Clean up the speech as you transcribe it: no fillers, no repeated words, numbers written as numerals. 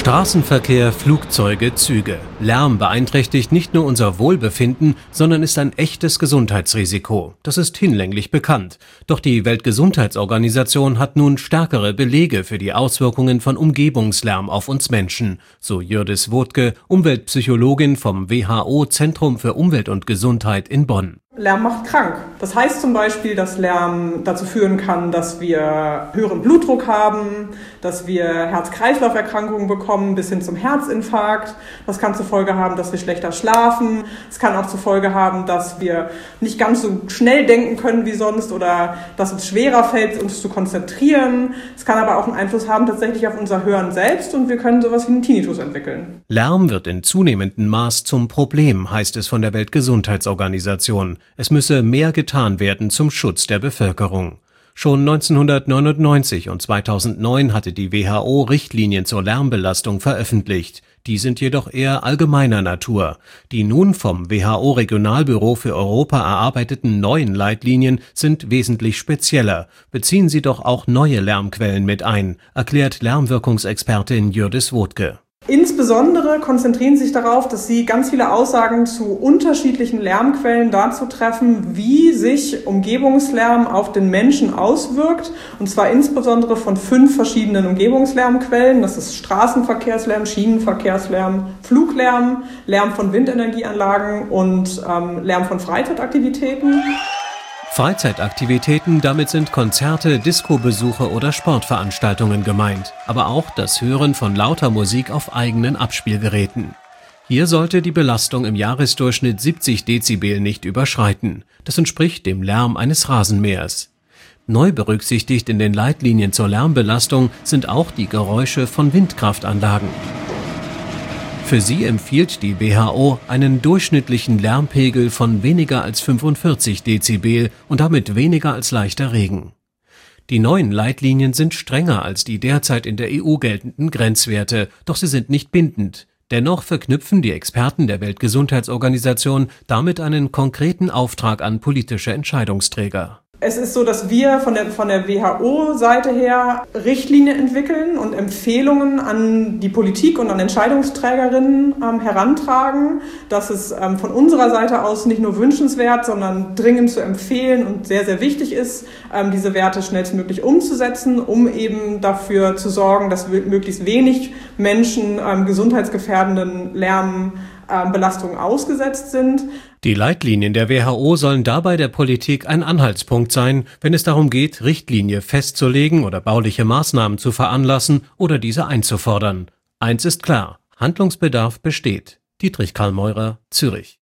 Straßenverkehr, Flugzeuge, Züge. Lärm beeinträchtigt nicht nur unser Wohlbefinden, sondern ist ein echtes Gesundheitsrisiko. Das ist hinlänglich bekannt. Doch die Weltgesundheitsorganisation hat nun stärkere Belege für die Auswirkungen von Umgebungslärm auf uns Menschen, so Jördis Wodke, Umweltpsychologin vom WHO Zentrum für Umwelt und Gesundheit in Bonn. Lärm macht krank. Das heißt zum Beispiel, dass Lärm dazu führen kann, dass wir höheren Blutdruck haben, dass wir Herz-Kreislauf-Erkrankungen bekommen bis hin zum Herzinfarkt. Das kann zur Folge haben, dass wir schlechter schlafen. Es kann auch zur Folge haben, dass wir nicht ganz so schnell denken können wie sonst oder dass es schwerer fällt, uns zu konzentrieren. Es kann aber auch einen Einfluss haben tatsächlich auf unser Hören selbst und wir können sowas wie einen Tinnitus entwickeln. Lärm wird in zunehmendem Maß zum Problem, heißt es von der Weltgesundheitsorganisation. Es müsse mehr getan werden zum Schutz der Bevölkerung. Schon 1999 und 2009 hatte die WHO Richtlinien zur Lärmbelastung veröffentlicht. Die sind jedoch eher allgemeiner Natur. Die nun vom WHO-Regionalbüro für Europa erarbeiteten neuen Leitlinien sind wesentlich spezieller. Beziehen sie doch auch neue Lärmquellen mit ein, erklärt Lärmwirkungsexpertin Jördis Wodke. Insbesondere konzentrieren sie sich darauf, dass sie ganz viele Aussagen zu unterschiedlichen Lärmquellen dazu treffen, wie sich Umgebungslärm auf den Menschen auswirkt. Und zwar insbesondere von 5 verschiedenen Umgebungslärmquellen. Das ist Straßenverkehrslärm, Schienenverkehrslärm, Fluglärm, Lärm von Windenergieanlagen und Lärm von Freizeitaktivitäten. Freizeitaktivitäten, damit sind Konzerte, Discobesuche oder Sportveranstaltungen gemeint, aber auch das Hören von lauter Musik auf eigenen Abspielgeräten. Hier sollte die Belastung im Jahresdurchschnitt 70 Dezibel nicht überschreiten. Das entspricht dem Lärm eines Rasenmähers. Neu berücksichtigt in den Leitlinien zur Lärmbelastung sind auch die Geräusche von Windkraftanlagen. Für sie empfiehlt die WHO einen durchschnittlichen Lärmpegel von weniger als 45 Dezibel und damit weniger als leichter Regen. Die neuen Leitlinien sind strenger als die derzeit in der EU geltenden Grenzwerte, doch sie sind nicht bindend. Dennoch verknüpfen die Experten der Weltgesundheitsorganisation damit einen konkreten Auftrag an politische Entscheidungsträger. Es ist so, dass wir von der WHO-Seite her Richtlinien entwickeln und Empfehlungen an die Politik und an Entscheidungsträgerinnen herantragen. Das ist von unserer Seite aus nicht nur wünschenswert, sondern dringend zu empfehlen und sehr, sehr wichtig ist, diese Werte schnellstmöglich umzusetzen, um eben dafür zu sorgen, dass möglichst wenig Menschen gesundheitsgefährdenden Lärmbelastungen ausgesetzt sind. Die Leitlinien der WHO sollen dabei der Politik ein Anhaltspunkt sein, wenn es darum geht, Richtlinie festzulegen oder bauliche Maßnahmen zu veranlassen oder diese einzufordern. Eins ist klar: Handlungsbedarf besteht. Dietrich Karl Meurer, Zürich.